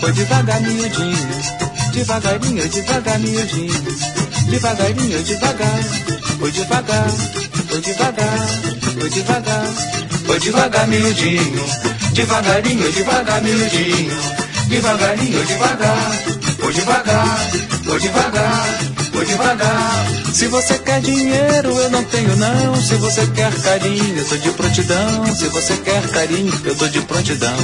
Foi devagar, miudinho, devagarinho, devagar, miudinho, devagarinho, devagar. Foi devagar, foi devagar, foi devagar. Foi devagar, miudinho, devagarinho, devagar, miudinho, devagarinho, devagar. Foi devagar, foi devagar, foi devagar. Se você quer dinheiro, eu não tenho não. Se você quer carinho, eu tô de prontidão. Se você quer carinho, eu tô de prontidão.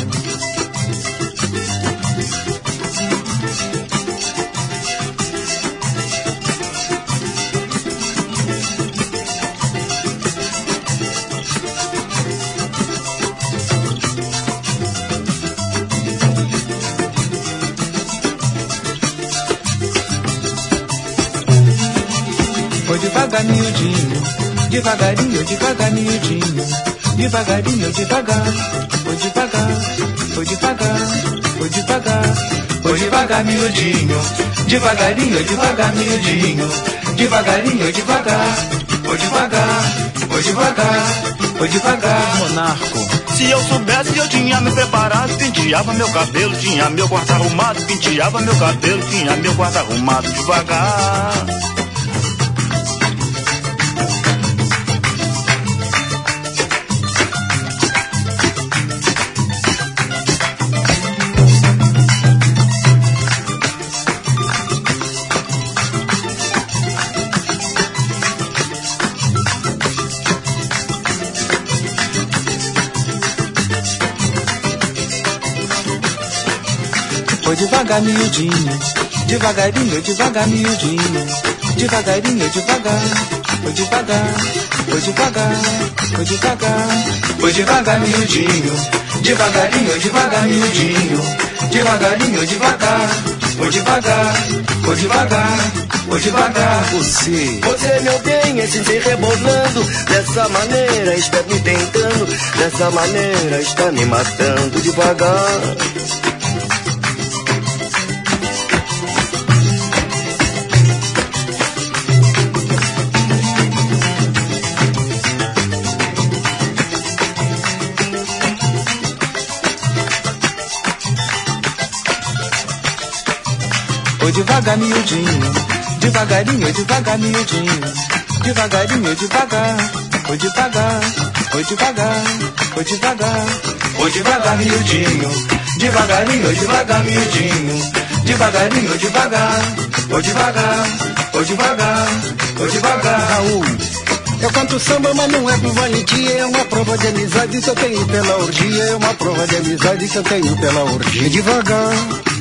Foi devagar, miudinho, devagarinho, devagar, miudinho, devagarinho, devagar. Foi devagar, foi devagar, foi devagar. Foi devagar, miudinho, devagarinho, devagar, miudinho, devagarinho, devagar. Foi devagar, foi devagar, foi devagar. Monarco. Se eu soubesse eu tinha me preparado, penteava meu cabelo, tinha meu quarto arrumado, penteava meu cabelo, tinha meu quarto arrumado devagar. Foi devagar, miudinho, devagarinho, devagar, miudinho, devagarinho, devagar. Foi devagar, foi devagar, foi devagar. Foi devagar, miudinho, devagarinho, devagar, miudinho, devagarinho, devagar. Foi devagar, foi devagar, foi devagar. Você meu bem, assim se rebolando, dessa maneira está me tentando, dessa maneira está me matando devagar. Foi devagar, miudinho, devagarinho, devagar, miudinho, devagarinho, devagar. Foi devagar, foi devagar, foi devagar. Foi devagar, miudinho, devagarinho, devagar, miudinho, devagarinho, devagar. Foi devagar, foi devagar, foi devagar. Raul, eu canto samba, mas não é por valentia. É uma prova de amizade que eu tenho pela orgia. É uma prova de amizade que eu tenho pela orgia. Devagar.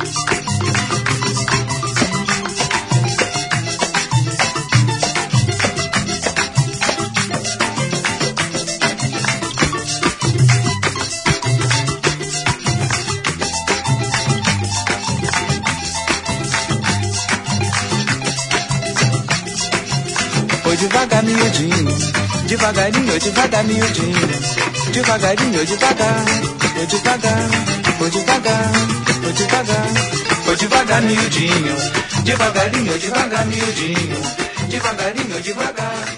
Foi devagar, miudinho, devagarinho, devagar, miudinho, devagarinho, devagar. Foi devagar, foi devagar, foi devagar. Foi devagar, miudinho, devagarinho, devagar, miudinho, devagarinho, devagar.